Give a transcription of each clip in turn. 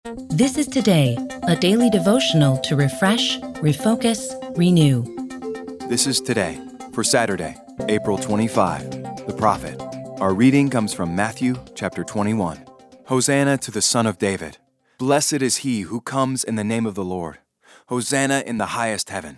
This is Today, a daily devotional to refresh, refocus, renew. This is Today for Saturday, April 25, the Prophet. Our reading comes from Matthew chapter 21. Hosanna to the Son of David. Blessed is he who comes in the name of the Lord. Hosanna in the highest heaven.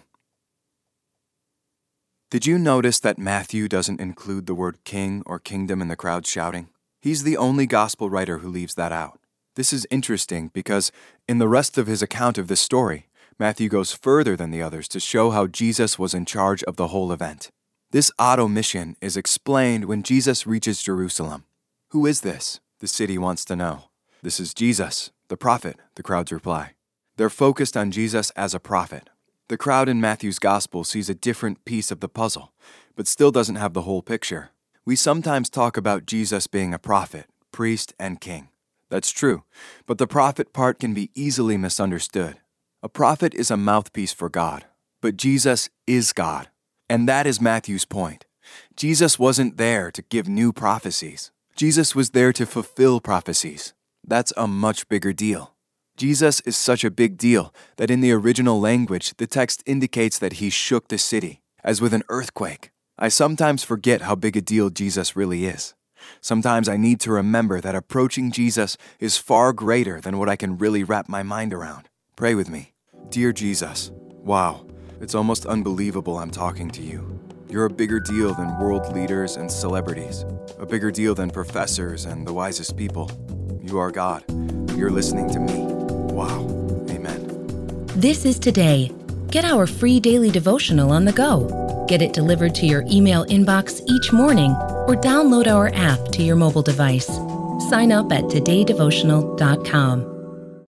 Did you notice that Matthew doesn't include the word king or kingdom in the crowd shouting? He's the only gospel writer who leaves that out. This is interesting because in the rest of his account of this story, Matthew goes further than the others to show how Jesus was in charge of the whole event. This odd omission is explained when Jesus reaches Jerusalem. Who is this? The city wants to know. This is Jesus, the prophet, the crowds reply. They're focused on Jesus as a prophet. The crowd in Matthew's gospel sees a different piece of the puzzle, but still doesn't have the whole picture. We sometimes talk about Jesus being a prophet, priest, and king. That's true, but the prophet part can be easily misunderstood. A prophet is a mouthpiece for God, but Jesus is God. And that is Matthew's point. Jesus wasn't there to give new prophecies. Jesus was there to fulfill prophecies. That's a much bigger deal. Jesus is such a big deal that in the original language, the text indicates that he shook the city, as with an earthquake. I sometimes forget how big a deal Jesus really is. Sometimes I need to remember that approaching Jesus is far greater than what I can really wrap my mind around. Pray with me. Dear Jesus, wow, it's almost unbelievable I'm talking to you. You're a bigger deal than world leaders and celebrities, a bigger deal than professors and the wisest people. You are God. You're listening to me. Wow. Amen. This is Today. Get our free daily devotional on the go. Get it delivered to your email inbox each morning or download our app to your mobile device. Sign up at todaydevotional.com.